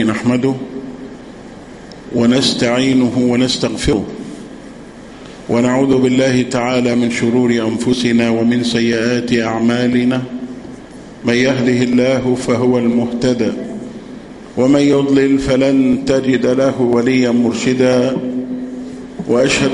نحمده ونستعينه ونستغفره ونعوذ بالله تعالى من شرور أنفسنا ومن سيئات أعمالنا. من يهده الله فهو المهتدى ومن يضلل فلن تجد له وليا مرشدا. وأشهد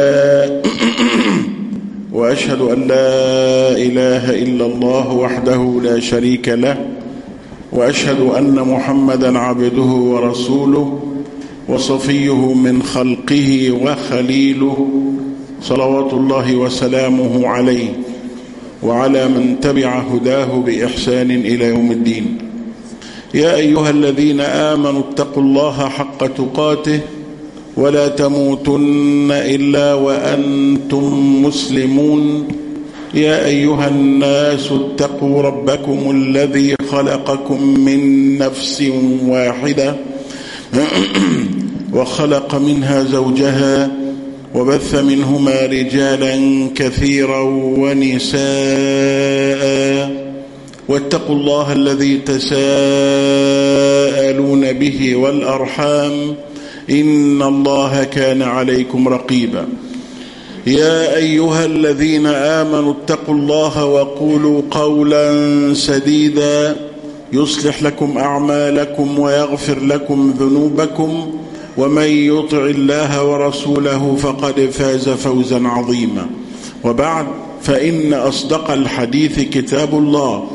أن لا إله إلا الله وحده لا شريك له، وأشهد أن محمدا عبده ورسوله وصفيه من خلقه وخليله، صلوات الله وسلامه عليه وعلى من تبع هداه بإحسان إلى يوم الدين. يا أيها الذين آمنوا اتقوا الله حق تقاته ولا تموتن إلا وأنتم مسلمون. يا أيها الناس اتقوا ربكم الذي خلقكم من نفس واحدة وخلق منها زوجها وبث منهما رجالا كثيرا ونساء، واتقوا الله الذي تساءلون به والأرحام إن الله كان عليكم رقيبا. يا أيها الذين آمنوا اتقوا الله وقولوا قولا سديدا يصلح لكم أعمالكم ويغفر لكم ذنوبكم، ومن يطع الله ورسوله فقد فاز فوزا عظيما. وبعد، فإن أصدق الحديث كتاب الله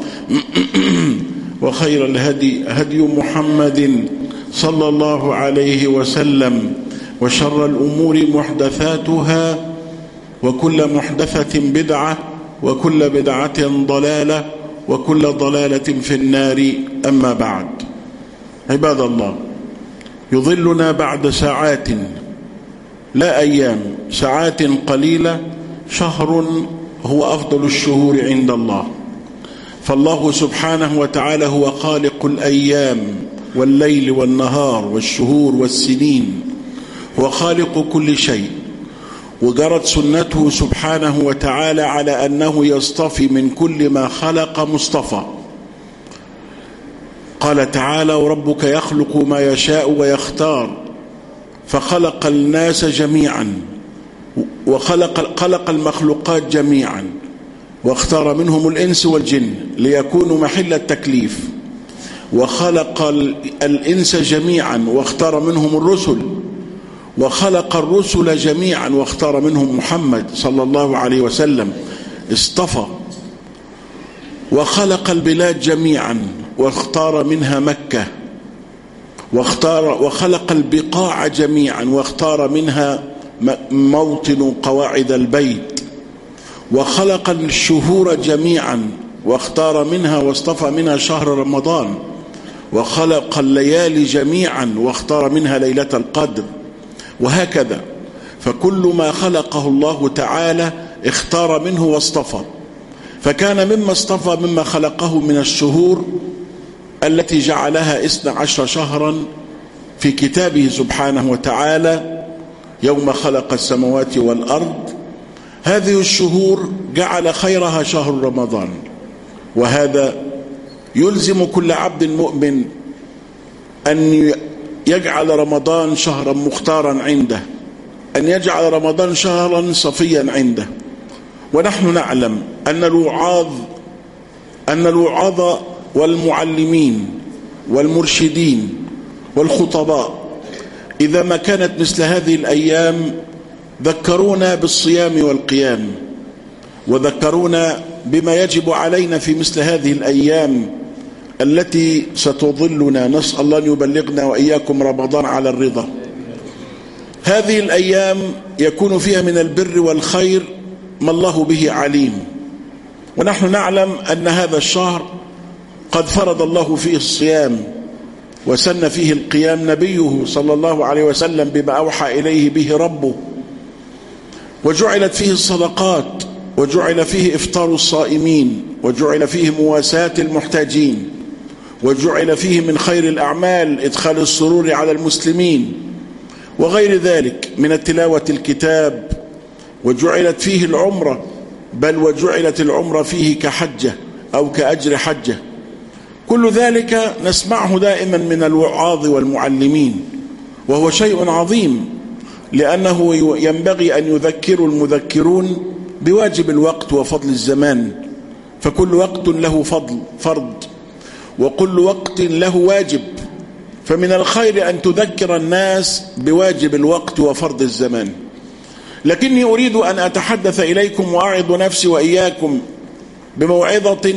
وخير الهدي هدي محمد صلى الله عليه وسلم، وشر الأمور محدثاتها، وكل محدثة بدعة، وكل بدعة ضلالة، وكل ضلالة في النار. أما بعد، عباد الله، يظلنا بعد ساعات لا أيام، ساعات قليلة شهر هو أفضل الشهور عند الله. فالله سبحانه وتعالى هو خالق الأيام والليل والنهار والشهور والسنين، هو خالق كل شيء، وجرت سنته سبحانه وتعالى على أنه يصطفي من كل ما خلق مصطفى. قال تعالى: وربك يخلق ما يشاء ويختار، فخلق الناس جميعا وخلق المخلوقات جميعا، واختار منهم الإنس والجن ليكونوا محل التكليف، وخلق الإنس جميعا واختار منهم الرسل، وخلق الرسل جميعا واختار منهم محمد صلى الله عليه وسلم، اصطفى. وخلق البلاد جميعا واختار منها مكة، وخلق البقاع جميعا واختار منها موطن قواعد البيت، وخلق الشهور جميعا واختار منها واصطفى منها شهر رمضان، وخلق الليالي جميعا واختار منها ليلة القدر، وهكذا. فكل ما خلقه الله تعالى اختار منه واصطفى. فكان مما اصطفى مما خلقه من الشهور التي جعلها 12 شهرا في كتابه سبحانه وتعالى يوم خلق السماوات والأرض. هذه الشهور جعل خيرها شهر رمضان، وهذا يلزم كل عبد مؤمن أن يجعل رمضان شهرا مختارا عنده، أن يجعل رمضان شهرا صفيا عنده. ونحن نعلم أن الوعاظ والمعلمين والمرشدين والخطباء إذا ما كانت مثل هذه الأيام ذكرونا بالصيام والقيام، وذكرونا بما يجب علينا في مثل هذه الأيام التي ستظلنا. نسأل الله أن يبلغنا وإياكم رمضان على الرضا. هذه الأيام يكون فيها من البر والخير ما الله به عليم، ونحن نعلم أن هذا الشهر قد فرض الله فيه الصيام وسن فيه القيام نبيه صلى الله عليه وسلم بما أوحى إليه به ربه، وجعلت فيه الصدقات، وجعل فيه إفطار الصائمين، وجعل فيه مواساة المحتاجين، وجعل فيه من خير الأعمال إدخال السرور على المسلمين، وغير ذلك من التلاوة الكتاب. وجعلت فيه العمرة، بل وجعلت العمرة فيه كحجة أو كأجر حجة. كل ذلك نسمعه دائما من الوعاظ والمعلمين، وهو شيء عظيم، لأنه ينبغي أن يذكر المذكرون بواجب الوقت وفضل الزمان، فكل وقت له فرض وكل وقت له واجب، فمن الخير أن تذكر الناس بواجب الوقت وفرض الزمان. لكني أريد أن أتحدث إليكم وأعظ نفسي وإياكم بموعظة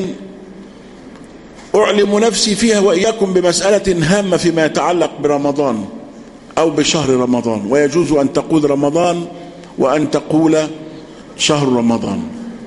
أعلم نفسي فيها وإياكم بمسألة هامة فيما يتعلق برمضان أو بشهر رمضان، ويجوز أن تقول رمضان وأن تقول شهر رمضان.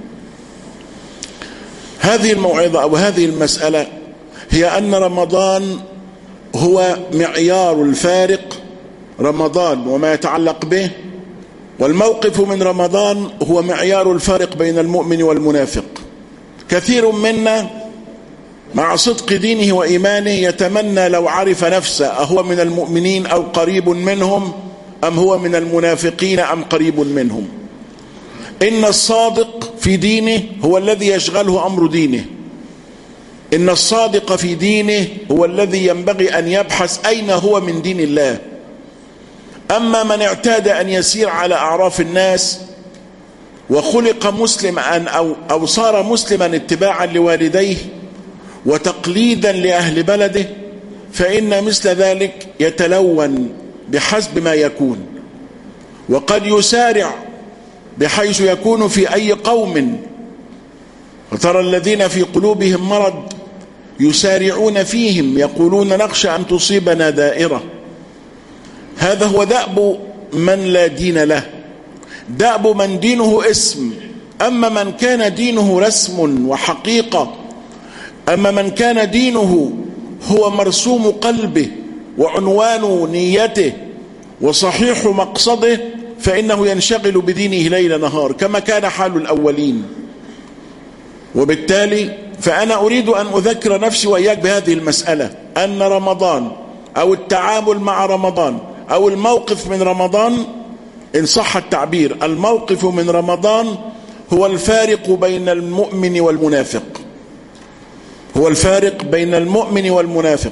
هذه الموعظة أو هذه المسألة هي أن رمضان هو معيار الفارق، رمضان وما يتعلق به، والموقف من رمضان هو معيار الفارق بين المؤمن والمنافق. كثير منا مع صدق دينه وإيمانه يتمنى لو عرف نفسه أهو من المؤمنين أو قريب منهم، أم هو من المنافقين أم قريب منهم. إن الصادق في دينه هو الذي يشغله أمر دينه، إن الصادق في دينه هو الذي ينبغي أن يبحث أين هو من دين الله. أما من اعتاد أن يسير على أعراف الناس وخلق مسلما أو صار مسلما اتباعا لوالديه وتقليدا لأهل بلده، فإن مثل ذلك يتلون بحسب ما يكون، وقد يسارع بحيث يكون في أي قوم، وترى الذين في قلوبهم مرض يسارعون فيهم يقولون نخشى أن تصيبنا دائرة. هذا هو دأب من لا دين له، دأب من دينه اسم. أما من كان دينه رسم وحقيقة، أما من كان دينه هو مرسوم قلبه وعنوان نيته وصحيح مقصده، فإنه ينشغل بدينه ليل نهار كما كان حال الأولين. وبالتالي فأنا أريد أن أذكر نفسي وإياك بهذه المسألة، أن رمضان أو التعامل مع رمضان أو الموقف من رمضان، إن صح التعبير، الموقف من رمضان هو الفارق بين المؤمن والمنافق، هو الفارق بين المؤمن والمنافق.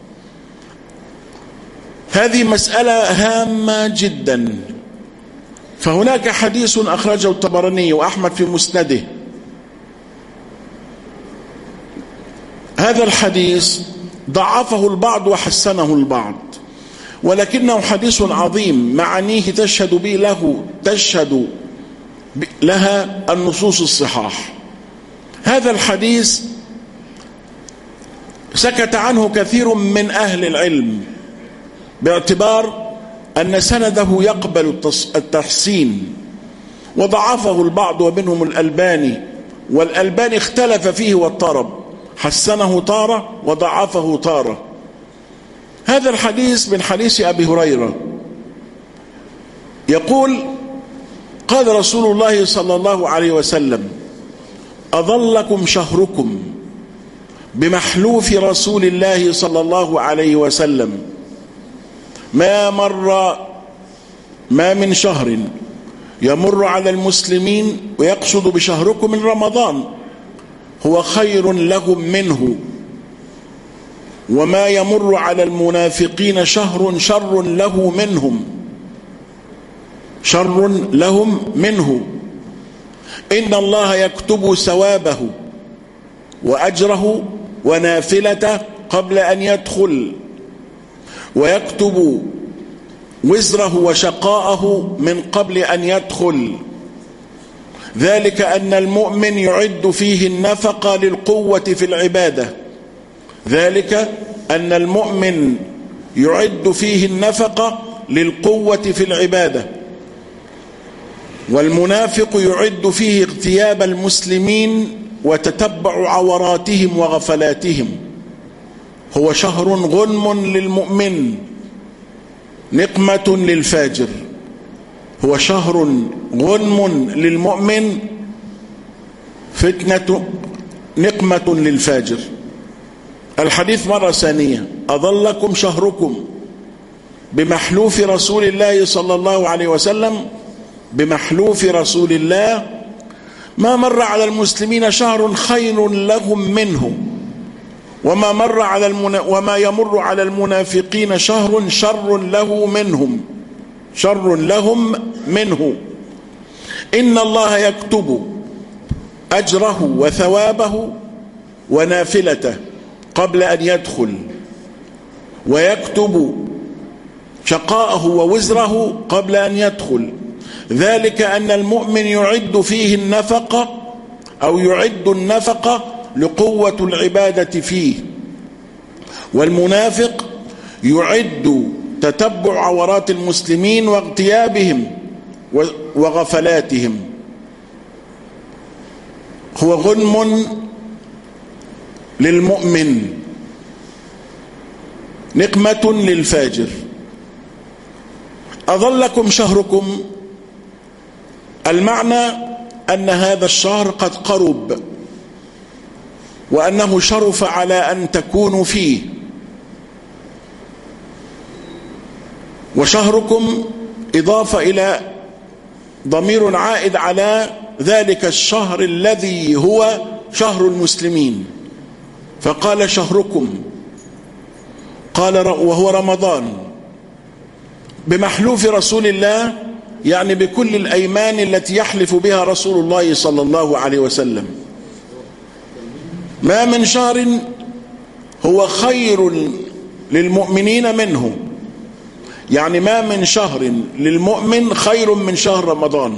هذه مسألة هامة جدا. فهناك حديث أخرجه الطبراني وأحمد في مسنده. هذا الحديث ضعفه البعض وحسنه البعض، ولكنه حديث عظيم معانيه تشهد لها النصوص الصحاح. هذا الحديث سكت عنه كثير من أهل العلم باعتبار أن سنده يقبل التحسين، وضعفه البعض ومنهم الألباني، والألباني اختلف فيه واضطرب، حسنه طارة وضعفه طارة. هذا الحديث من حديث أبي هريرة يقول: قال رسول الله صلى الله عليه وسلم: أظلكم شهركم بمحلوف رسول الله صلى الله عليه وسلم، ما من شهر يمر على المسلمين ويقصد بشهركم من رمضان هو خير لهم منه، وما يمر على المنافقين شهر شر لهم منه، إن الله يكتب ثوابه وأجره ونافلته قبل أن يدخل، ويكتب وزره وشقاءه من قبل أن يدخل. ذلك أن المؤمن يعد فيه النفقة للقوة في العبادة، ذلك أن المؤمن يعد فيه النفقة للقوة في العبادة، والمنافق يعد فيه اغتياب المسلمين وتتبع عوراتهم وغفلاتهم. هو شهر غنم للمؤمن نقمة للفاجر، هو شهر غنم للمؤمن فتنة نقمة للفاجر. الحديث مرة ثانية: أظلكم شهركم بمحلوف رسول الله صلى الله عليه وسلم، بمحلوف رسول الله، ما مر على المسلمين شهر خير لهم منه، وما يمر على المنافقين شهر شر لهم منه إن الله يكتب أجره وثوابه ونافلته قبل أن يدخل، ويكتب شقاءه ووزره قبل أن يدخل. ذلك أن المؤمن يعد فيه النفقة أو يعد النفقة لقوة العبادة فيه، والمنافق يعد تتبع عورات المسلمين واغتيابهم وغفلاتهم. هو غنم للمؤمن، نقمة للفاجر. أظلكم شهركم، المعنى أن هذا الشهر قد قرب، وأنه شرف على أن تكونوا فيه. وشهركم إضافة إلى ضمير عائد على ذلك الشهر الذي هو شهر المسلمين، فقال شهركم، قال وهو رمضان بمحلوف رسول الله، يعني بكل الأيمان التي يحلف بها رسول الله صلى الله عليه وسلم. ما من شهر هو خير للمؤمنين منه، يعني ما من شهر للمؤمن خير من شهر رمضان،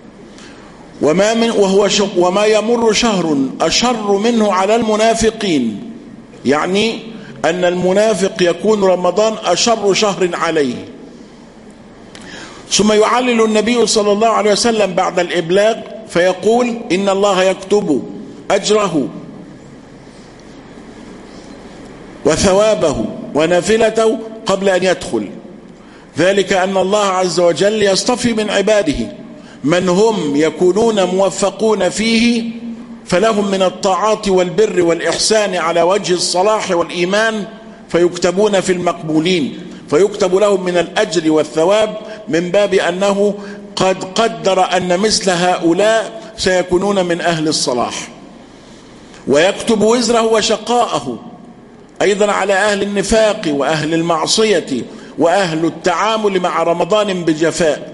وما يمر شهر أشر منه على المنافقين، يعني أن المنافق يكون رمضان أشر شهر عليه. ثم يعلل النبي صلى الله عليه وسلم بعد الإبلاغ فيقول إن الله يكتب أجره وثوابه ونافلته قبل أن يدخل. ذلك أن الله عز وجل يصطفي من عباده من هم يكونون موفقون فيه، فلهم من الطاعات والبر والإحسان على وجه الصلاح والإيمان، فيكتبون في المقبولين، فيكتب لهم من الأجر والثواب، من باب أنه قد قدر أن مثل هؤلاء سيكونون من أهل الصلاح. ويكتب وزره وشقاءه أيضا على أهل النفاق وأهل المعصية وأهل التعامل مع رمضان بجفاء.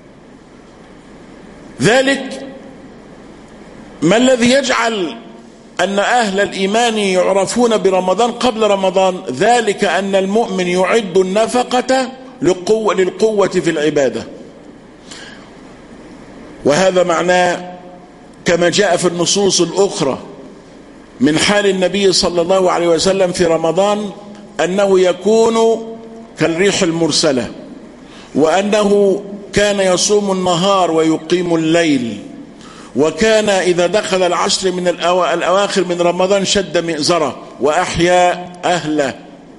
ذلك ما الذي يجعل أن أهل الإيمان يعرفون برمضان قبل رمضان؟ ذلك أن المؤمن يعد النفقة للقوة في العبادة. وهذا معناه كما جاء في النصوص الأخرى من حال النبي صلى الله عليه وسلم في رمضان أنه يكون كالريح المرسلة، وأنه كان يصوم النهار ويقيم الليل، وكان إذا دخل العشر من الأواخر من رمضان شد مئزره وأحيا أهله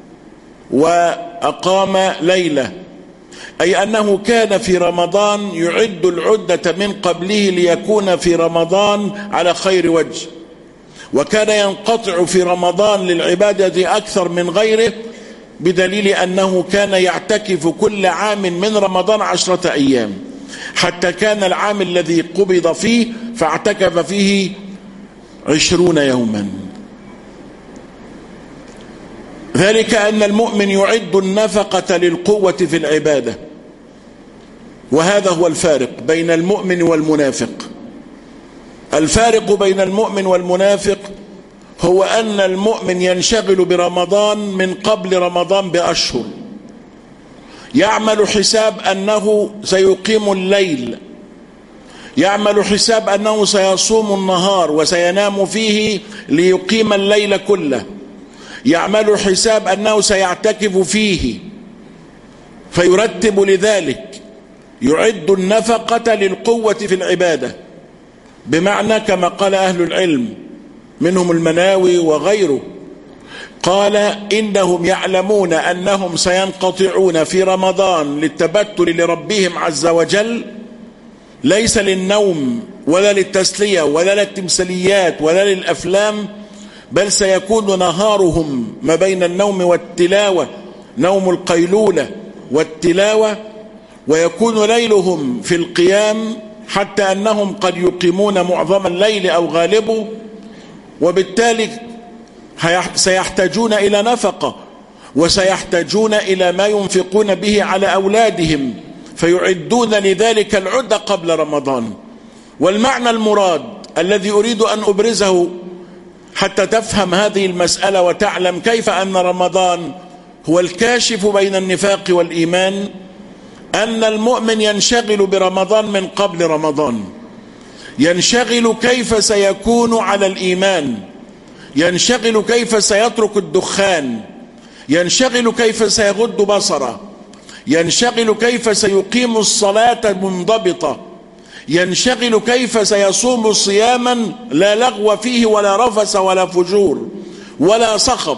وأقام ليله، أي أنه كان في رمضان يعد العدة من قبله ليكون في رمضان على خير وجه، وكان ينقطع في رمضان للعبادة أكثر من غيره، بدليل أنه كان يعتكف كل عام من رمضان 10 أيام، حتى كان العام الذي قبض فيه فاعتكف فيه 20 يوما. ذلك أن المؤمن يعد النفقة للقوة في العبادة، وهذا هو الفارق بين المؤمن والمنافق. الفارق بين المؤمن والمنافق هو أن المؤمن ينشغل برمضان من قبل رمضان بأشهر، يعمل حساب أنه سيقيم الليل، يعمل حساب أنه سيصوم النهار وسينام فيه ليقيم الليل كله، يعمل حساب أنه سيعتكف فيه، فيرتب لذلك، يعد النفقة للقوة في العبادة، بمعنى كما قال أهل العلم منهم المناوي وغيره، قال إنهم يعلمون أنهم سينقطعون في رمضان للتبتل لربهم عز وجل، ليس للنوم ولا للتسلية ولا للتمثاليات ولا للأفلام، بل سيكون نهارهم ما بين النوم والتلاوة، نوم القيلولة والتلاوة، ويكون ليلهم في القيام، حتى أنهم قد يقيمون معظم الليل أو غالبه. وبالتالي سيحتاجون إلى نفقة، وسيحتاجون إلى ما ينفقون به على أولادهم، فيعدون لذلك العدة قبل رمضان. والمعنى المراد الذي أريد أن أبرزه حتى تفهم هذه المسألة وتعلم كيف أن رمضان هو الكاشف بين النفاق والإيمان، أن المؤمن ينشغل برمضان من قبل رمضان، ينشغل كيف سيكون على الإيمان، ينشغل كيف سيترك الدخان، ينشغل كيف سيغض بصره، ينشغل كيف سيقيم الصلاة منضبطة، ينشغل كيف سيصوم صياما لا لغو فيه ولا رفس ولا فجور ولا صخب،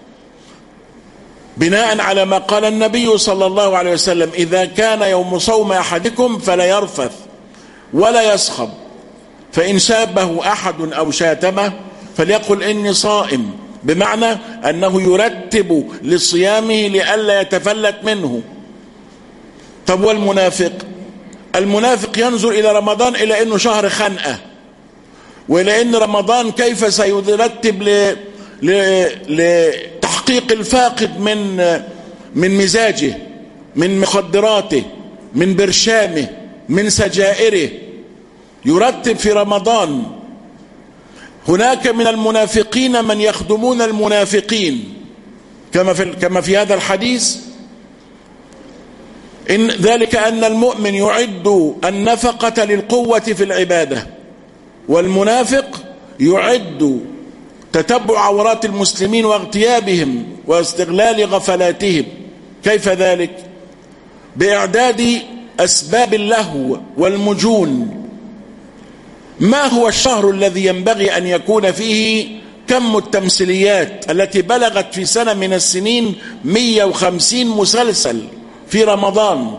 بناء على ما قال النبي صلى الله عليه وسلم: إذا كان يوم صوم أحدكم فلا يرفث ولا يصخب، فإن سابه أحد أو شاتمه فليقل إني صائم، بمعنى أنه يرتب لصيامه لئلا يتفلت منه. طب والمنافق؟ المنافق ينظر إلى رمضان إلى أنه شهر خنقة، وإلى أن رمضان كيف سيرتب لتحقيق الفاقد من مزاجه، من مخدراته، من برشامه، من سجائره، يرتب في رمضان. هناك من المنافقين من يخدمون المنافقين كما في هذا الحديث، إن ذلك أن المؤمن يعد النفقة للقوة في العبادة، والمنافق يعد تتبع عورات المسلمين واغتيابهم واستغلال غفلاتهم. كيف ذلك؟ بإعداد أسباب اللهو والمجون. ما هو الشهر الذي ينبغي أن يكون فيه كم التمثيليات التي بلغت في سنة من السنين 150 مسلسل في رمضان،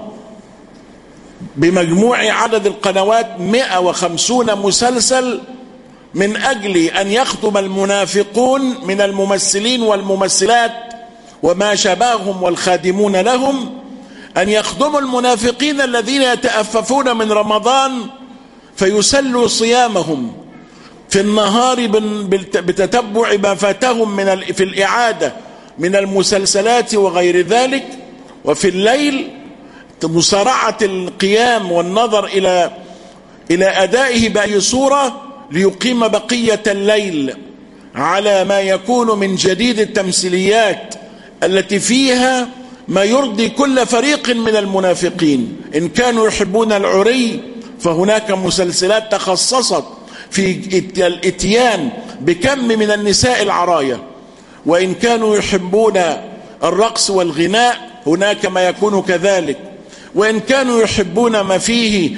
بمجموع عدد القنوات 150 مسلسل، من أجل أن يخدم المنافقون من الممثلين والممثلات وما شابههم والخادمون لهم، أن يخدموا المنافقين الذين يتأففون من رمضان فيسلوا صيامهم في النهار بتتبع ما فاتهم في الإعادة من المسلسلات وغير ذلك، وفي الليل مسارعة القيام والنظر إلى أدائه بأي صورة ليقيم بقية الليل على ما يكون من جديد التمثيليات التي فيها ما يرضي كل فريق من المنافقين. إن كانوا يحبون العري فهناك مسلسلات تخصصت في الاتيان بكم من النساء العرايا، وإن كانوا يحبون الرقص والغناء هناك ما يكون كذلك، وإن كانوا يحبون ما فيه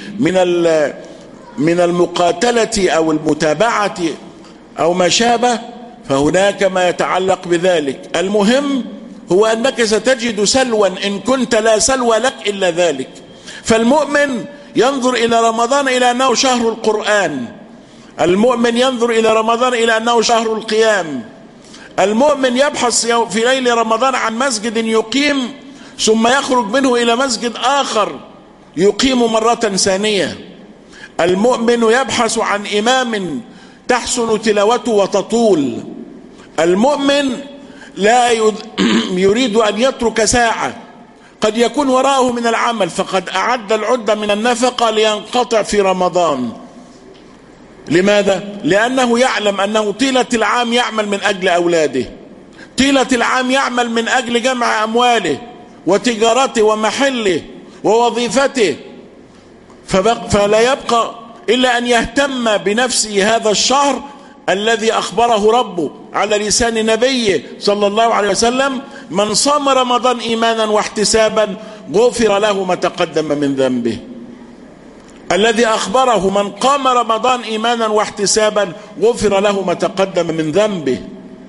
من المقاتلة أو المتابعة أو ما شابه فهناك ما يتعلق بذلك. المهم هو أنك ستجد سلوا إن كنت لا سلوى لك إلا ذلك. فالمؤمن ينظر إلى رمضان إلى أنه شهر القرآن، المؤمن ينظر إلى رمضان إلى أنه شهر القيام، المؤمن يبحث في ليل رمضان عن مسجد يقيم ثم يخرج منه إلى مسجد آخر يقيم مرة ثانية. المؤمن يبحث عن إمام تحسن تلاوته وتطول. المؤمن لا يريد أن يترك ساعة قد يكون وراءه من العمل، فقد أعد العدة من النفقة لينقطع في رمضان. لماذا؟ لأنه يعلم أنه طيلة العام يعمل من أجل أولاده، طيلة العام يعمل من أجل جمع أمواله وتجارته ومحله ووظيفته، فلا يبقى إلا أن يهتم بنفسه هذا الشهر الذي أخبره ربه على لسان نبيه صلى الله عليه وسلم: من صام رمضان إيمانا واحتسابا غفر له ما تقدم من ذنبه. الذي أخبره: من قام رمضان إيمانا واحتسابا غفر له ما تقدم من ذنبه.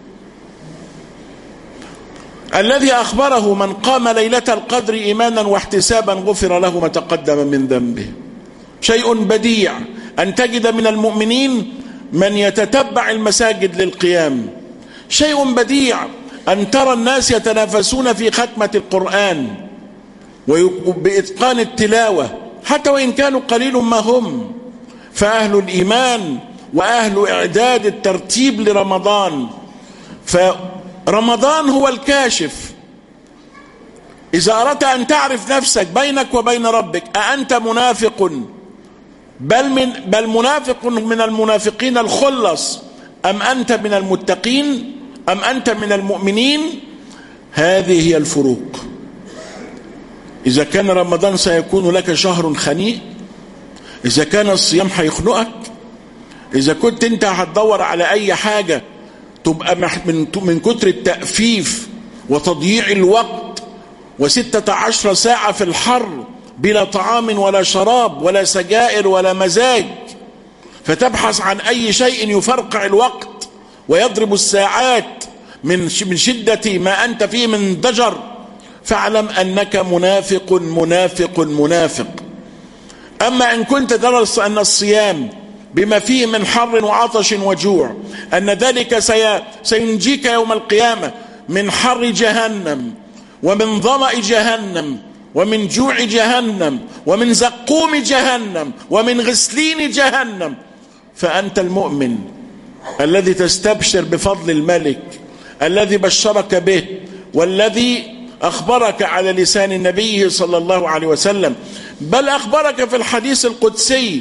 الذي أخبره: من قام ليلة القدر إيمانا واحتسابا غفر له ما تقدم من ذنبه. شيء بديع أن تجد من المؤمنين من يتتبع المساجد للقيام. شيء بديع أن ترى الناس يتنافسون في ختمة القرآن وبإتقان التلاوة حتى وإن كانوا قليل ما هم. فأهل الإيمان وأهل إعداد الترتيب لرمضان فرمضان هو الكاشف. إذا أردت أن تعرف نفسك بينك وبين ربك، أأنت منافق بل منافق من المنافقين الخلص، أم أنت من المتقين، أم أنت من المؤمنين؟ هذه هي الفروق. إذا كان رمضان سيكون لك شهر خنيء، إذا كان الصيام هيخنقك، إذا كنت أنت هتدور على أي حاجة تبقى من كتر التأفيف وتضييع الوقت و16 ساعة في الحر بلا طعام ولا شراب ولا سجائر ولا مزاج، فتبحث عن أي شيء يفرقع الوقت ويضرب الساعات من شدة ما أنت فيه من ضجر، فاعلم أنك منافق منافق منافق. أما إن كنت ترى أن الصيام بما فيه من حر وعطش وجوع أن ذلك سينجيك يوم القيامة من حر جهنم ومن ظمأ جهنم ومن جوع جهنم ومن زقوم جهنم ومن غسلين جهنم، فأنت المؤمن الذي تستبشر بفضل الملك الذي بشرك به والذي أخبرك على لسان النبي صلى الله عليه وسلم، بل أخبرك في الحديث القدسي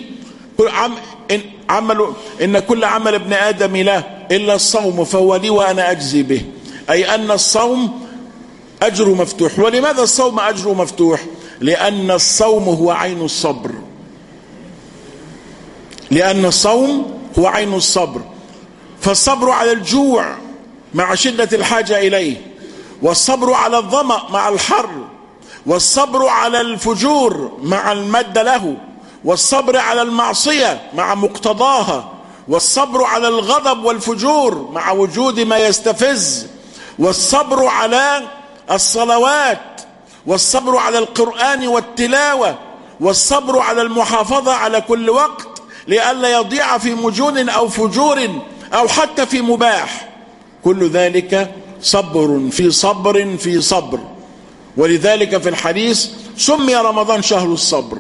إن كل عمل ابن آدم له إلا الصوم فهو لي وأنا أجزي به، أي أن الصوم أجره مفتوح. ولماذا الصوم أجره مفتوح؟ لأن الصوم هو عين الصبر، لأن الصوم هو عين الصبر. فالصبر على الجوع مع شدة الحاجة إليه، والصبر على الظمأ مع الحر، والصبر على الفجور مع المد له، والصبر على المعصية مع مقتضاها، والصبر على الغضب والفجور مع وجود ما يستفز، والصبر على الصلوات، والصبر على القرآن والتلاوة، والصبر على المحافظة على كل وقت لئلا يضيع في مجون أو فجور أو حتى في مباح. كل ذلك صبر في صبر في صبر. ولذلك في الحديث سمي رمضان شهر الصبر.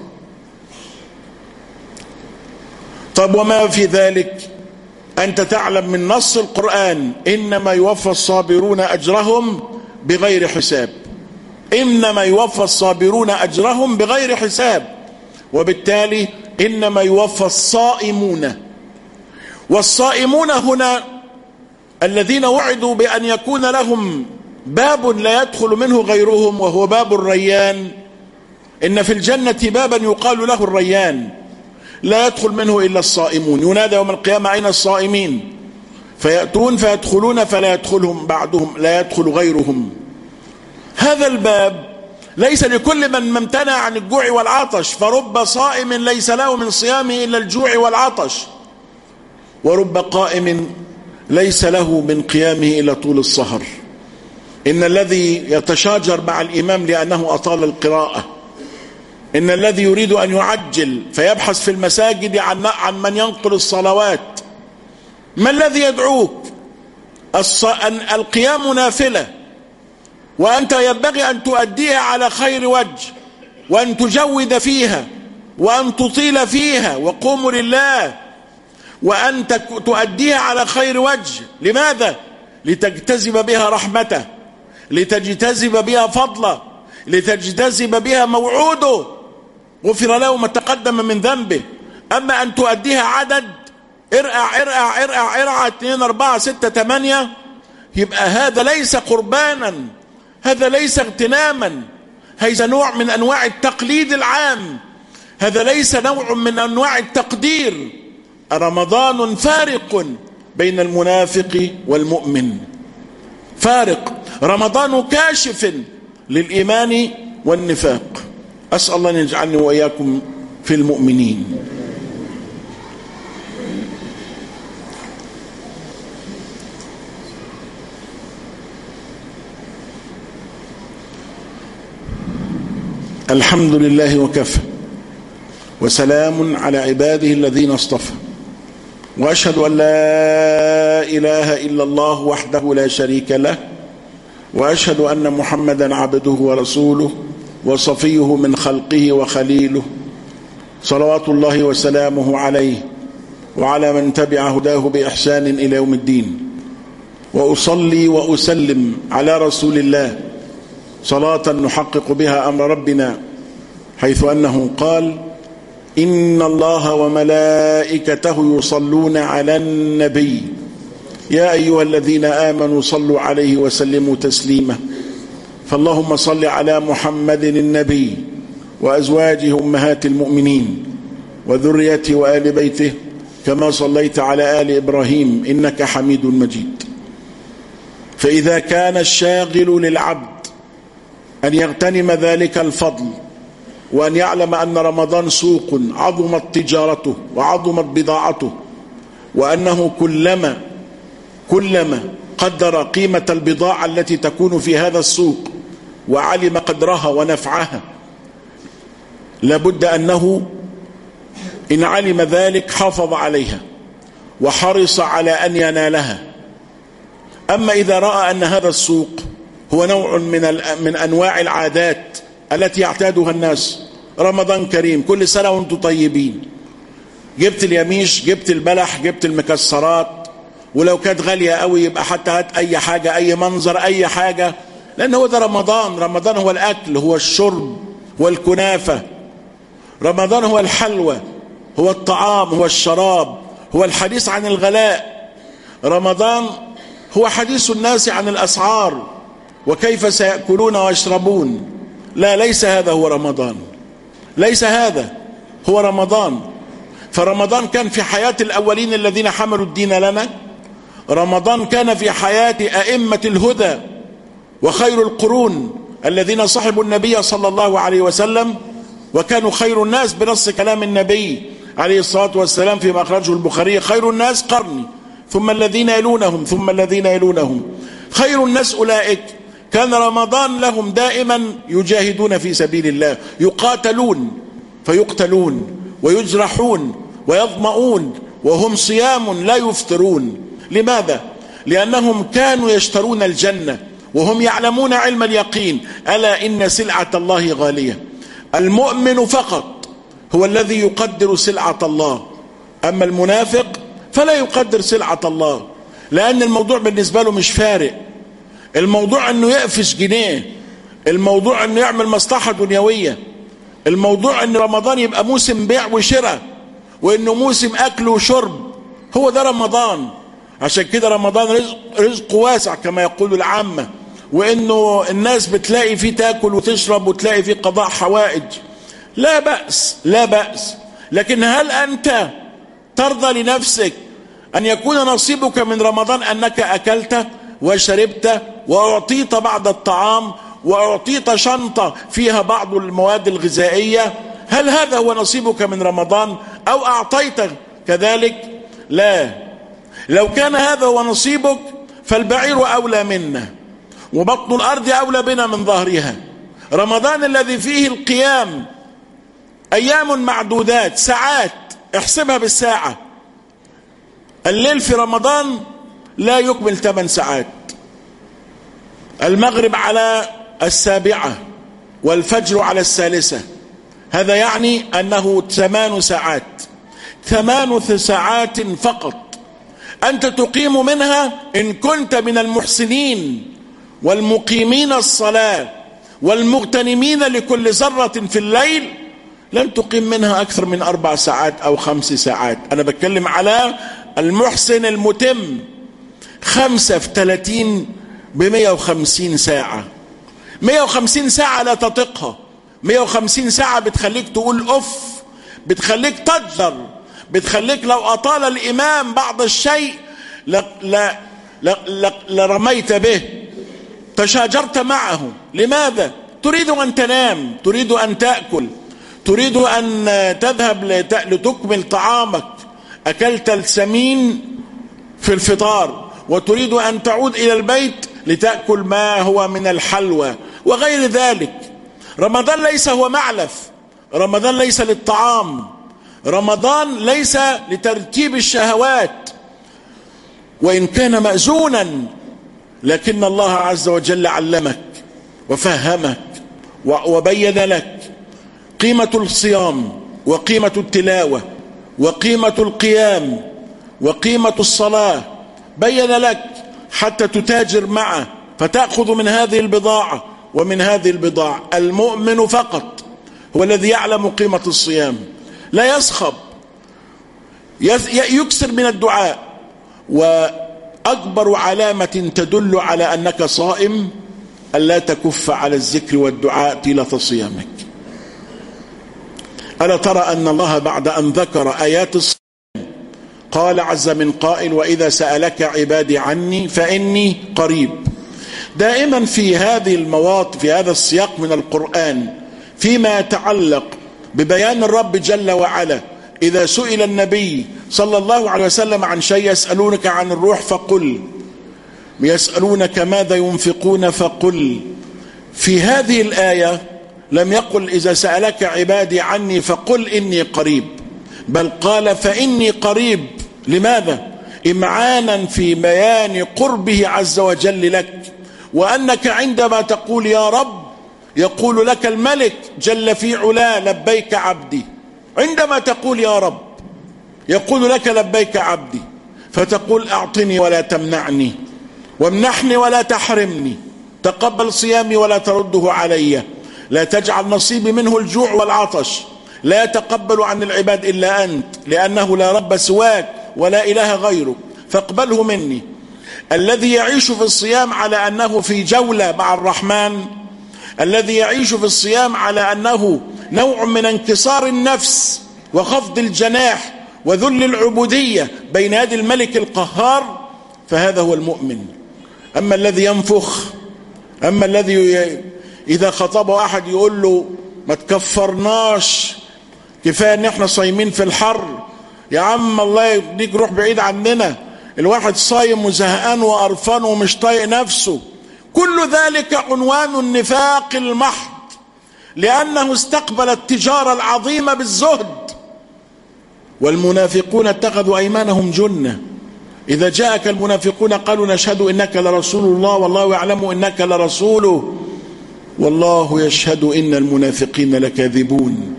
طب وما في ذلك؟ أنت تعلم من نص القرآن إنما يوفى الصابرون أجرهم بغير حساب، إنما يوفى الصابرون أجرهم بغير حساب، وبالتالي إنما يوفى الصائمون. والصائمون هنا الذين وعدوا بأن يكون لهم باب لا يدخل منه غيرهم وهو باب الريان. إن في الجنة بابا يقال له الريان لا يدخل منه إلا الصائمون، ينادى يوم القيامة أين الصائمين؟ فيأتون فيدخلون فلا يدخلهم بعدهم، لا يدخل غيرهم. هذا الباب ليس لكل من امتنع عن الجوع والعطش، فرب صائم ليس له من صيامه إلا الجوع والعطش، ورب قائم ليس له من قيامه إلا طول السهر. إن الذي يتشاجر مع الإمام لأنه أطال القراءة، إن الذي يريد أن يعجل فيبحث في المساجد عن من ينقل الصلوات. ما الذي يدعوك؟ القيام نافلة، وأنت ينبغي أن تؤديها على خير وجه، وأن تجود فيها، وأن تطيل فيها، وقوموا لله، وأن تؤديها على خير وجه. لماذا؟ لتجتذب بها رحمته، لتجتذب بها فضله، لتجتذب بها موعوده، غفر له ما تقدم من ذنبه. أما أن تؤديها عدد ارقع ارقع ارقع ارقع 2 4 6 8، يبقى هذا ليس قربانا، هذا ليس اغتناما، هذا نوع من أنواع التقليد العام، هذا ليس نوع من أنواع التقدير. رمضان فارق بين المنافق والمؤمن، فارق. رمضان كاشف للإيمان والنفاق. أسأل الله أن يجعلني وإياكم في المؤمنين. الحمد لله وكفى، وسلام على عباده الذين اصطفى، وأشهد أن لا إله إلا الله وحده لا شريك له، وأشهد أن محمدا عبده ورسوله وصفيه من خلقه وخليله، صلوات الله وسلامه عليه وعلى من تبع هداه بإحسان إلى يوم الدين. وأصلي وأسلم على رسول الله صلاة نحقق بها أمر ربنا، حيث أنه قال: إن الله وملائكته يصلون على النبي يا أيها الذين آمنوا صلوا عليه وسلموا تسليما. فاللهم صل على محمد النبي وأزواجه أمهات المؤمنين وذريته وآل بيته كما صليت على آل إبراهيم إنك حميد مجيد. فإذا كان الشاغل للعبد أن يغتنم ذلك الفضل، وأن يعلم أن رمضان سوق عظمت تجارته وعظمت بضاعته، وأنه كلما قدر قيمة البضاعة التي تكون في هذا السوق وعلم قدرها ونفعها، لابد أنه إن علم ذلك حافظ عليها وحرص على أن ينالها. أما إذا رأى أن هذا السوق هو نوع من أنواع العادات التي يعتادها الناس، رمضان كريم كل سنة وانتم طيبين، جبت اليميش، جبت البلح، جبت المكسرات، ولو كانت غالية قوي يبقى حتى هات أي حاجة، أي منظر، أي حاجة، لأن هو ده رمضان. رمضان هو الأكل، هو الشرب، هو الكنافة. رمضان هو الحلوى، هو الطعام، هو الشراب، هو الحديث عن الغلاء. رمضان هو حديث الناس عن الأسعار وكيف سيأكلون ويشربون. لا، ليس هذا هو رمضان، ليس هذا هو رمضان. فرمضان كان في حياة الأولين الذين حملوا الدين لنا. رمضان كان في حياة أئمة الهدى وخير القرون الذين صحبوا النبي صلى الله عليه وسلم، وكانوا خير الناس بنص كلام النبي عليه الصلاة والسلام فيما أخرجه البخاري: خير الناس قرني ثم الذين يلونهم ثم الذين يلونهم. خير الناس أولئك كان رمضان لهم دائما يجاهدون في سبيل الله، يقاتلون فيقتلون ويجرحون ويظمؤون وهم صيام لا يفطرون. لماذا؟ لأنهم كانوا يشترون الجنة وهم يعلمون علم اليقين: ألا إن سلعة الله غالية. المؤمن فقط هو الذي يقدر سلعة الله، أما المنافق فلا يقدر سلعة الله، لأن الموضوع بالنسبة له مش فارق. الموضوع أنه يقفش جنيه، الموضوع أنه يعمل مصلحة دنيوية، الموضوع أن رمضان يبقى موسم بيع وشراء، وأنه موسم أكل وشرب. هو ده رمضان. عشان كده رمضان رزق واسع كما يقول العامة، وأنه الناس بتلاقي فيه تاكل وتشرب وتلاقي فيه قضاء حوائج. لا بأس، لا بأس. لكن هل أنت ترضى لنفسك أن يكون نصيبك من رمضان أنك أكلت وشربت وأعطيت بعض الطعام وأعطيت شنطة فيها بعض المواد الغذائية؟ هل هذا هو نصيبك من رمضان أو أعطيت كذلك؟ لا. لو كان هذا هو نصيبك فالبعير أولى منا وبطن الأرض أولى بنا من ظهرها. رمضان الذي فيه القيام أيام معدودات، ساعات، احسبها بالساعة. الليل في رمضان لا يكمل 8 ساعات، المغرب على 7 والفجر على 3، هذا يعني أنه 8 ساعات، 8 ساعات فقط أنت تقيم منها. إن كنت من المحسنين والمقيمين الصلاة والمغتنمين لكل ذرة في الليل، لن تقيم منها أكثر من 4 ساعات أو 5 ساعات. أنا بتكلم على المحسن المتم. 5 في 30 ب150 ساعة. 150 ساعة لا تطيقها. 150 ساعة بتخليك تقول أف، بتخليك تجر، بتخليك لو أطال الإمام بعض الشيء لرميت به، تشاجرت معه. لماذا؟ تريد أن تنام، تريد أن تأكل، تريد أن تذهب لتكمل طعامك، أكلت السمين في الفطار وتريد أن تعود إلى البيت لتأكل ما هو من الحلوى وغير ذلك. رمضان ليس هو معلف، رمضان ليس للطعام، رمضان ليس لترتيب الشهوات، وإن كان مأذونا، لكن الله عز وجل علمك وفهمك وبين لك قيمة الصيام وقيمة التلاوة وقيمة القيام وقيمة الصلاة. بين لك حتى تتاجر معه فتأخذ من هذه البضاعة ومن هذه البضاعة. المؤمن فقط هو الذي يعلم قيمة الصيام، لا يصخب، يكثر من الدعاء. وأكبر علامة تدل على أنك صائم ألا تكف على الذكر والدعاء طيلة صيامك. ألا ترى أن الله بعد أن ذكر آيات الصيام قال عز من قائل: وإذا سألك عبادي عني فإني قريب. دائما في هذه المواطن، في هذا السياق من القرآن، فيما يتعلق ببيان الرب جل وعلا، إذا سئل النبي صلى الله عليه وسلم عن شيء: يسألونك عن الروح فقل، يسألونك ماذا ينفقون فقل. في هذه الآية لم يقل إذا سألك عبادي عني فقل إني قريب، بل قال فإني قريب. لماذا؟ إمعانا في بيان قربه عز وجل لك، وأنك عندما تقول يا رب يقول لك الملك جل في علاه: لبيك عبدي. عندما تقول يا رب يقول لك: لبيك عبدي. فتقول: أعطني ولا تمنعني، وامنحني ولا تحرمني، تقبل صيامي ولا ترده علي، لا تجعل نصيبي منه الجوع والعطش، لا يتقبل عن العباد إلا أنت، لأنه لا رب سواك ولا إله غيرك، فاقبله مني. الذي يعيش في الصيام على أنه في جولة مع الرحمن، الذي يعيش في الصيام على أنه نوع من انكسار النفس وخفض الجناح وذل العبودية بين يدي الملك القهار، فهذا هو المؤمن. أما الذي ينفخ، أما الذي إذا خطبه أحد يقول له: ما تكفرناش، كفاية ان احنا صايمين في الحر، يا عم الله يديك روح بعيد عننا، الواحد صايم وزهقان وقرفان ومش طايق نفسه. كل ذلك عنوان النفاق المحض، لأنه استقبل التجارة العظيمة بالزهد. والمنافقون اتخذوا أيمانهم جنة، إذا جاءك المنافقون قالوا: نشهد إنك لرسول الله والله يعلم إنك لرسوله والله يشهد إن المنافقين لكاذبون.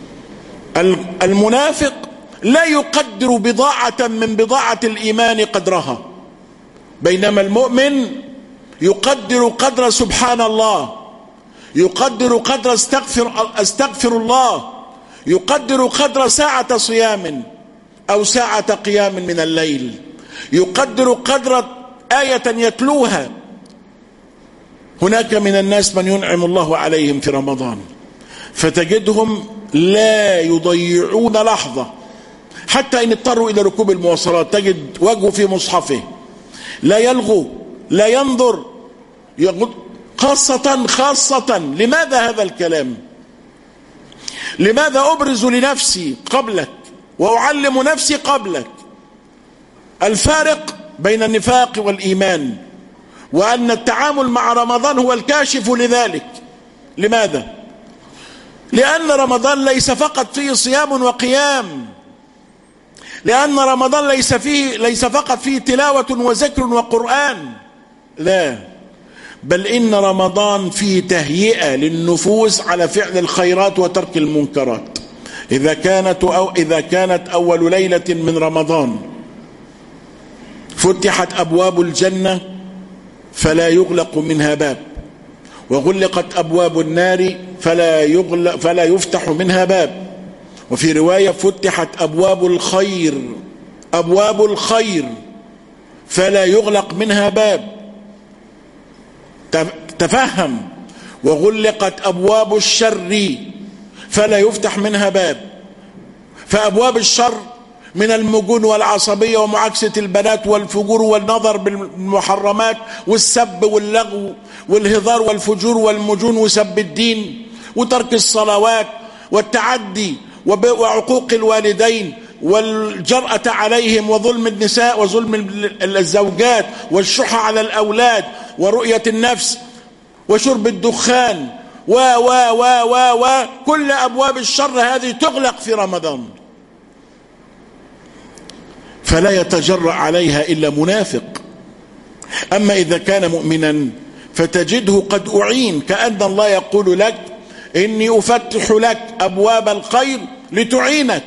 المنافق لا يقدر بضاعة من بضاعة الإيمان قدرها، بينما المؤمن يقدر قدر سبحان الله، يقدر قدر استغفر الله، يقدر قدر ساعة صيام أو ساعة قيام من الليل، يقدر قدر آية يتلوها. هناك من الناس من ينعم الله عليهم في رمضان فتجدهم لا يضيعون لحظة، حتى إن اضطروا إلى ركوب المواصلات تجد وجهه في مصحفه، لا يلغو لا ينظر، خاصة. لماذا هذا الكلام؟ لماذا أبرز لنفسي قبلك وأعلم نفسي قبلك الفارق بين النفاق والإيمان، وأن التعامل مع رمضان هو الكاشف لذلك. لماذا؟ لأن رمضان ليس فقط فيه صيام وقيام، لأن رمضان ليس فقط فيه تلاوة وذكر وقرآن، لا، بل إن رمضان فيه تهيئة للنفوس على فعل الخيرات وترك المنكرات. إذا كانت أول ليلة من رمضان فتحت أبواب الجنة فلا يغلق منها باب، وغلقت أبواب النار فلا يفتح منها باب. وفي رواية فتحت أبواب الخير فلا يغلق منها باب. تفهم. وغلقت أبواب الشر فلا يفتح منها باب. فأبواب الشر من المجون والعصبية ومعاكسة البنات والفجور والنظر بالمحرمات والسب واللغو والهزار والفجور والمجون وسب الدين وترك الصلوات والتعدي وعقوق الوالدين والجرأة عليهم وظلم النساء وظلم الزوجات والشح على الأولاد ورؤية النفس وشرب الدخان كل أبواب الشر هذه تغلق في رمضان، فلا يتجرأ عليها إلا منافق. أما إذا كان مؤمنا فتجده قد أعين، كأن الله يقول لك: إني أفتح لك أبواب الخير لتعينك.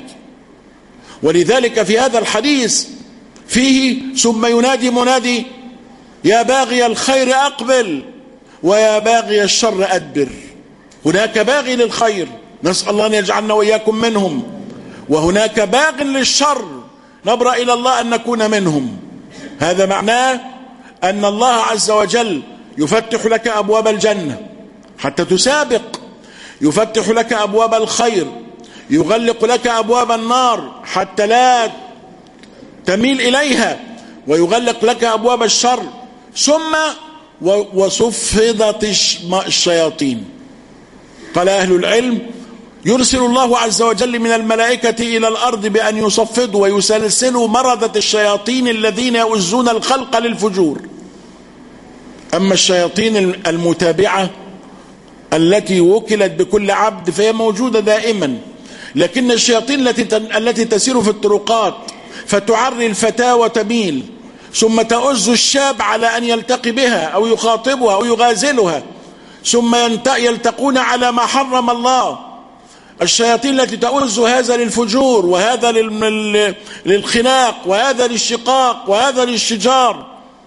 ولذلك في هذا الحديث فيه ثم ينادي منادي يا باغي الخير أقبل ويا باغي الشر أدبر. هناك باغي للخير، نسأل الله أن يجعلنا وإياكم منهم، وهناك باغ للشر، نبرأ إلى الله أن نكون منهم. هذا معناه أن الله عز وجل يفتح لك أبواب الجنة حتى تسابق، يفتح لك أبواب الخير، يغلق لك أبواب النار حتى لا تميل إليها، ويغلق لك أبواب الشر. ثم وصفدت الشياطين. قال أهل العلم: يرسل الله عز وجل من الملائكة إلى الأرض بأن يصفدوا ويسلسلوا مردة الشياطين الذين يؤزون الخلق للفجور. أما الشياطين المتابعة التي وكلت بكل عبد فهي موجودة دائما، لكن الشياطين التي تسير في الطرقات فتعري الفتاة وتميل، ثم تؤز الشاب على أن يلتقي بها أو يخاطبها أو يغازلها، ثم يلتقون على ما حرم الله. الشياطين التي تؤز هذا للفجور، وهذا للخناق، وهذا للشقاق، وهذا للشجار.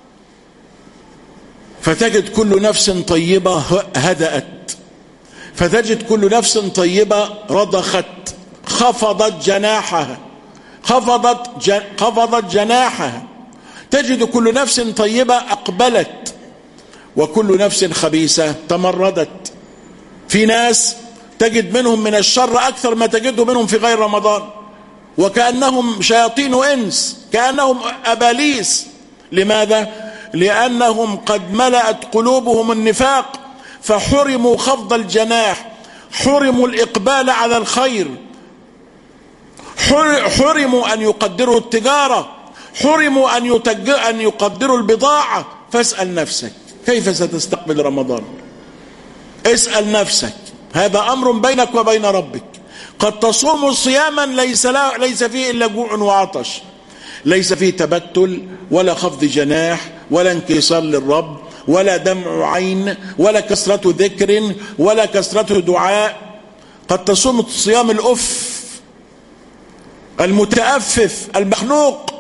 فتجد كل نفس طيبة هدأت، فتجد كل نفس طيبة رضخت، خفضت جناحها، خفضت جناحها. تجد كل نفس طيبة أقبلت، وكل نفس خبيثة تمردت. في ناس تجد منهم من الشر أكثر ما تجده منهم في غير رمضان، وكأنهم شياطين وإنس، كأنهم أباليس. لماذا؟ لأنهم قد ملأت قلوبهم النفاق، فحرموا خفض الجناح، حرموا الإقبال على الخير، حرموا أن يقدروا التجارة، حرموا أن يقدروا البضاعة. فاسأل نفسك كيف ستستقبل رمضان؟ اسأل نفسك، هذا أمر بينك وبين ربك. قد تصوم صياما ليس فيه إلا جوع وعطش، ليس فيه تبتل ولا خفض جناح ولا انكسار للرب ولا دمع عين ولا كثرة ذكر ولا كثرة دعاء. قد تصوم صيام الأف المتأفف المخنوق،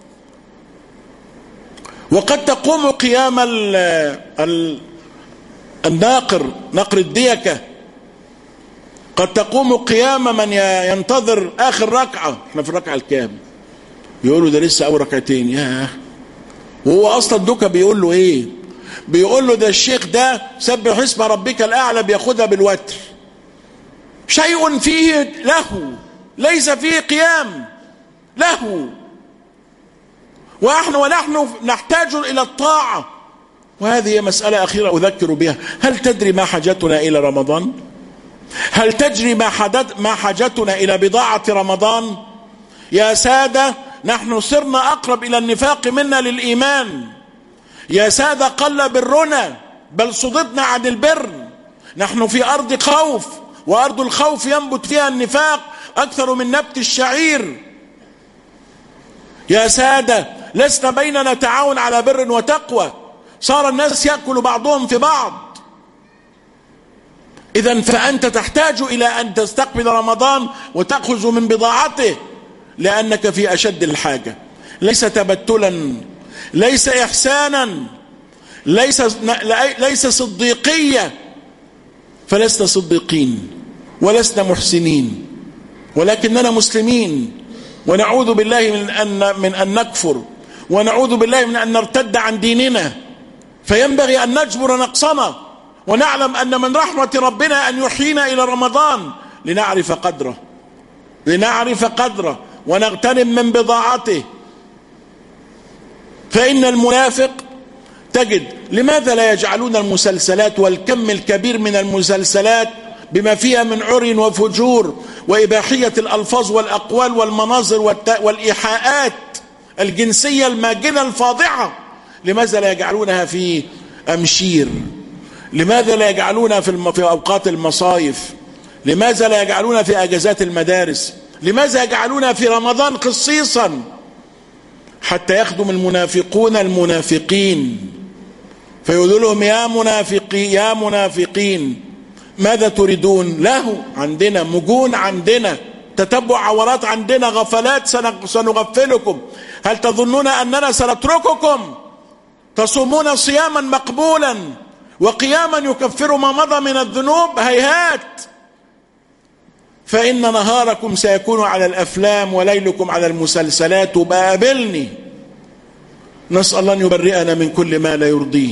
وقد تقوم قيام الناقر، نقر الديكة. قد تقوم قيام من ينتظر آخر ركعة. احنا في الركعة الكام؟ يقولوا ده لسه أول ركعتين. ياه، وهو أصلا دوكا بيقول له إيه؟ بيقول له ده الشيخ ده سبح اسم ربك الأعلى بياخدها بالوتر، شيء فيه له، ليس فيه قيام له. ونحن نحتاج إلى الطاعة. وهذه مسألة أخيرة أذكر بها: هل تدري ما حاجتنا إلى رمضان؟ هل تجري ما حاجتنا إلى بضاعة رمضان؟ يا سادة، نحن صرنا أقرب إلى النفاق منا للإيمان. يا سادة، قل برنا بل صددنا عن البر. نحن في أرض خوف، وأرض الخوف ينبت فيها النفاق أكثر من نبت الشعير. يا سادة، لسنا بيننا تعاون على بر وتقوى، صار الناس يأكل بعضهم في بعض. إذن فأنت تحتاج إلى أن تستقبل رمضان وتأخذ من بضاعته، لأنك في أشد الحاجة. ليس تبتلا، ليس إحسانا، ليس صديقية، فلسنا صديقين ولسنا محسنين، ولكننا مسلمين، ونعوذ بالله من أن نكفر، ونعوذ بالله من أن نرتد عن ديننا. فينبغي أن نجبر نقصنا، ونعلم أن من رحمة ربنا أن يحيينا إلى رمضان لنعرف قدره ونغتنم من بضاعته. فإن المنافق تجد لماذا لا يجعلون المسلسلات والكم الكبير من المسلسلات بما فيها من عري وفجور وإباحية الألفاظ والأقوال والمناظر والإيحاءات الجنسية الماجنة الفاضحة، لماذا لا يجعلونها في أمشير؟ لماذا لا يجعلونها في أوقات المصايف؟ لماذا لا يجعلونها في أجازات المدارس؟ لماذا يجعلونها في رمضان خصيصا؟ حتى يخدم المنافقون المنافقين، فيقولوا لهم يا منافقين ماذا تريدون؟ له عندنا مجون، عندنا تتبع عورات، عندنا غفلات، سنغفلكم. هل تظنون أننا سنترككم تصومون صياما مقبولا وقياما يكفر ما مضى من الذنوب؟ هيهات، فإن نهاركم سيكون على الأفلام وليلكم على المسلسلات، وبقابلني. نسأل الله أن يبرئنا من كل ما لا يرضيه.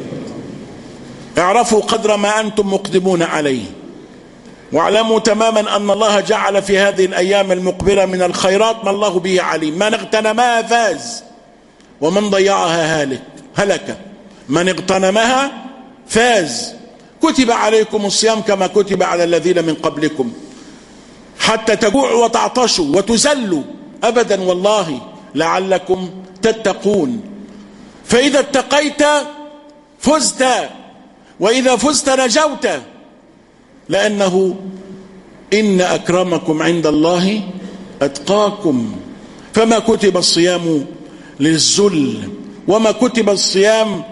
اعرفوا قدر ما أنتم مقدمون عليه، واعلموا تماما أن الله جعل في هذه الأيام المقبلة من الخيرات ما الله به عليم. من اغتنمها فاز، ومن ضيعها هلك. من اغتنمها فاز. كتب عليكم الصيام كما كتب على الذين من قبلكم حتى تجوعوا وتعطشوا وتذلوا أبدا والله لعلكم تتقون. فإذا اتقيت فزت، وإذا فزت نجوت، لأنه إن أكرمكم عند الله أتقاكم. فما كتب الصيام للذل، وما كتب الصيام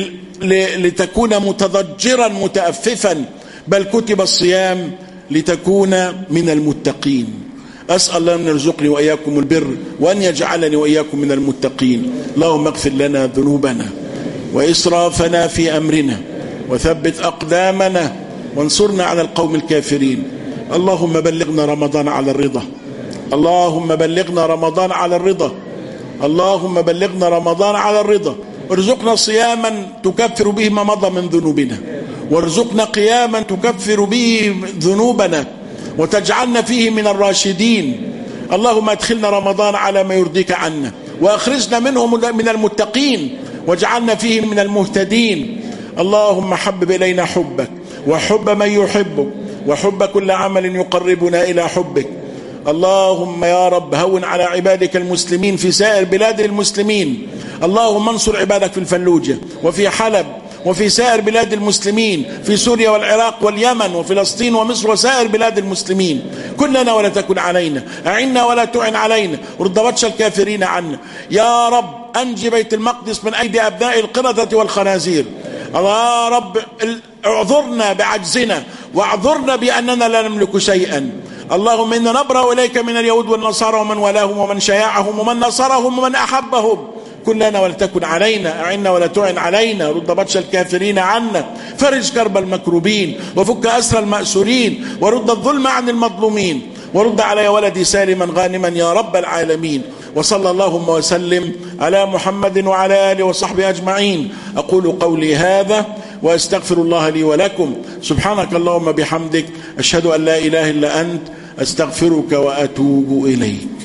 لتكون متضجرا متأففا، بل كتب الصيام لتكون من المتقين. أسأل الله أن يرزقني وإياكم البر، وأن يجعلني وإياكم من المتقين. اللهم اغفر لنا ذنوبنا وإسرافنا في أمرنا، وثبت أقدامنا، وانصرنا على القوم الكافرين. اللهم بلغنا رمضان على الرضا، اللهم بلغنا رمضان على الرضا، اللهم بلغنا رمضان على الرضا. ارزقنا صياما تكفر به ما مضى من ذنوبنا، وارزقنا قياما تكفر به ذنوبنا، وتجعلنا فيه من الراشدين. اللهم ادخلنا رمضان على ما يرضيك عنا، واخرجنا منه من المتقين، واجعلنا فيه من المهتدين. اللهم حبب إلينا حبك وحب من يحبك، وحب كل عمل يقربنا إلى حبك. اللهم يا رب هون على عبادك المسلمين في سائر بلاد المسلمين. اللهم انصر عبادك في الفلوجة وفي حلب وفي سائر بلاد المسلمين، في سوريا والعراق واليمن وفلسطين ومصر وسائر بلاد المسلمين. كلنا ولا تكن علينا، أعنا ولا تعن علينا، رد بطش الكافرين عنا. يا رب أنجي بيت المقدس من أيدي أبناء القردة والخنازير. يا رب اعذرنا بعجزنا، واعذرنا بأننا لا نملك شيئا. اللهم إنا نبرأ إليك من اليهود والنصارى ومن والاهم ومن شيعهم ومن نصرهم ومن أحبهم. كلنا ولا تكن علينا، أعنا ولا تعن علينا، رد بطش الكافرين عنا، فرج كرب المكروبين، وفك أسر المأسورين، ورد الظلم عن المظلومين، ورد على ولدي سالما غانما يا رب العالمين. وصلى اللهم وسلم على محمد وعلى آله وصحبه أجمعين. أقول قولي هذا وأستغفر الله لي ولكم. سبحانك اللهم بحمدك، أشهد أن لا إله إلا أنت، أستغفرك وأتوب إليك.